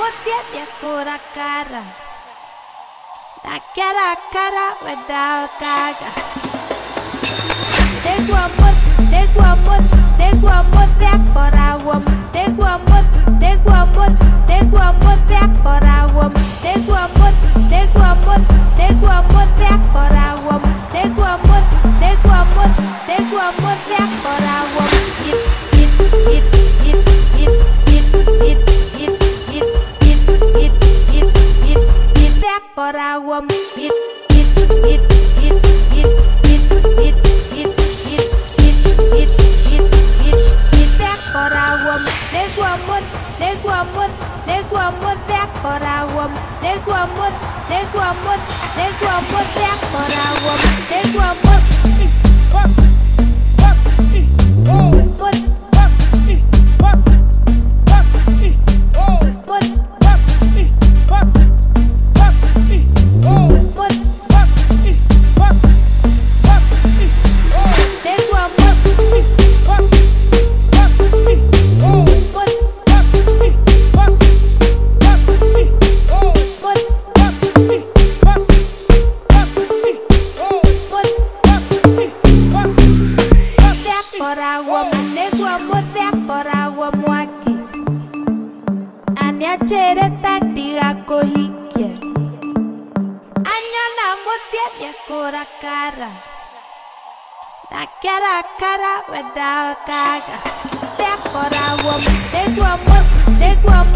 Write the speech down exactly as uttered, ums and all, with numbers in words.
siete ancora cara. La cara cara without caga. Tengo amor, tengo amor, tengo amor de acoragua. Tengo amor, tengo amor, tengo amor de acoragua. Tengo amor, tengo amor, tengo amor de acoragua. Tengo amor, tengo amor, tengo amor de acoragua. It, it, it, it, it, it, it, it, it, it, it, it, it, de acoragua. It, it, it, it, it, it, it, it, it, it, it, it, de acoragua. Tengo amor, tengo amor, tengo amor de acoragua. Tengo amor, tengo amor, tengo amor de acoragua. Tengo amor. Tengo amor de acoragua mwaki. Aniachere tatiga kohikia. Anyona mosia de akora cara. La cara cara without caga. De acoragua. Tengo amor, tengo amor.